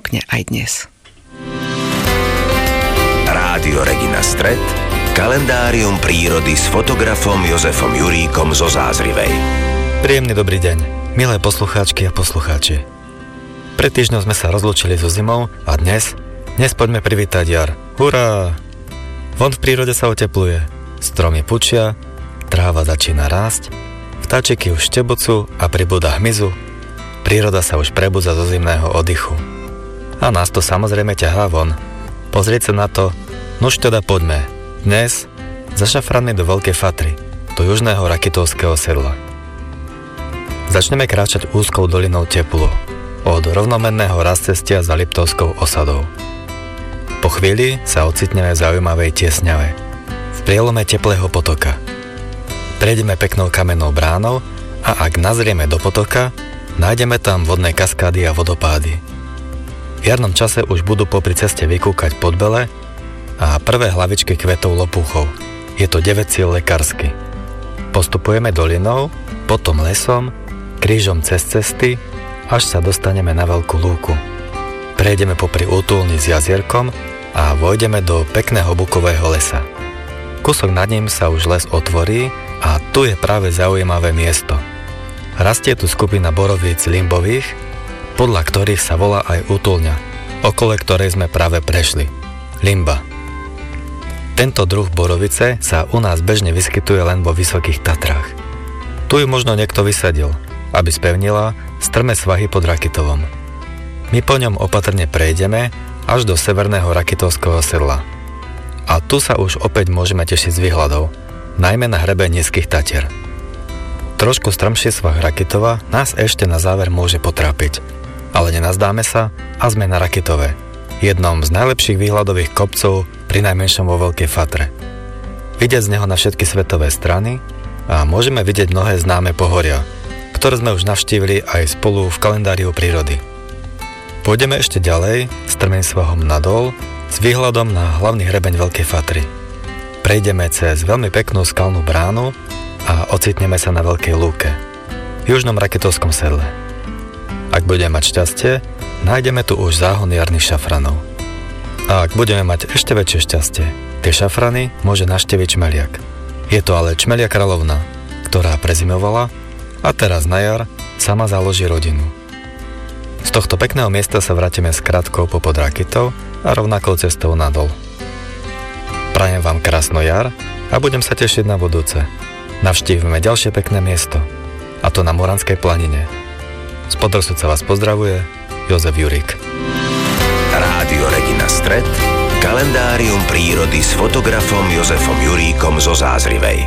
ponúkne aj dnes. Rádio Regina Stret, kalendárium prírody s fotografom Jozefom Juríkom zo Zázrivej. Príjemný dobrý deň, milé poslucháčky a poslucháči. Pred týždňom sme sa rozlúčili so zimou a dnes poďme privítať jar. Hurá! Von v prírode sa otepluje, stromy pučia, tráva začína rásť, vtáčiky už štebocu a pribúda hmyzu, príroda sa už prebudza zo zimného oddychu. A nás to samozrejme ťahá von. Pozrieť sa na to, nuž teda poďme. Dnes za šafranmi do Veľkej Fatry, do južného Rakitovského sedla. Začneme kráčať úzkou dolinou Teplo, od rovnomenného rastcestia za Liptovskou osadou. Po chvíli sa ocitneme v zaujímavej tiesňave, v prielome teplého potoka. Prejdeme peknou kamennou bránou a ak nazrieme do potoka, nájdeme tam vodné kaskády a vodopády. V jarnom čase už budú popri ceste vykúkať podbele a prvé hlavičky kvetov lopúchov. Je to 9 síl lekársky. Postupujeme dolinou, potom lesom, krížom cez cesty, až sa dostaneme na veľkú lúku. Prejdeme popri útulni s jazierkom a vojdeme do pekného bukového lesa. Kúsok nad ním sa už les otvorí a tu je práve zaujímavé miesto. Rastie tu skupina borovíc limbových, podľa ktorých sa volá aj útulňa, okolo ktorej sme práve prešli. Limba. Tento druh borovice sa u nás bežne vyskytuje len vo Vysokých Tatrách. Tu ju možno niekto vysadil, aby spevnila strmé svahy pod Rakitovom. My po ňom opatrne prejdeme až do severného Rakitovského sedla. A tu sa už opäť môžeme tešiť z výhľadov, najmä na hrebe Nízkych Tatier. Trošku strmší svah Rakitova nás ešte na záver môže potrápiť, ale nenazdáme sa a sme na Rakitove, jednom z najlepších výhľadových kopcov pri najmenšom vo Veľkej Fatre. Vidieť z neho na všetky svetové strany a môžeme vidieť mnohé známe pohoria, ktoré sme už navštívili aj spolu v kalendáriu prírody. Pôjdeme ešte ďalej, strmým svahom nadol, s výhľadom na hlavný hrebeň Veľkej Fatry. Prejdeme cez veľmi peknú skalnú bránu a ocitneme sa na Veľkej lúke, v južnom Rakitovskom sedle. Ak budeme mať šťastie, nájdeme tu už záhon jarných šafranov. A ak budeme mať ešte väčšie šťastie, tie šafrany môže navštíviť čmeliak. Je to ale čmelia kráľovna, ktorá prezimovala a teraz na jar sama založí rodinu. Z tohto pekného miesta sa vrátime s krátkou popod Rakitov a rovnakou cestou nadol. Prajem vám krásno jar a budem sa tešiť na budúce. Navštívime ďalšie pekné miesto, a to na Moranskej planine. Z Podrsúca vás pozdravuje Jozef Jurík. Rádio Regina Stret, kalendárium prírody s fotografom Jozefom Juríkom zo Zázrivej.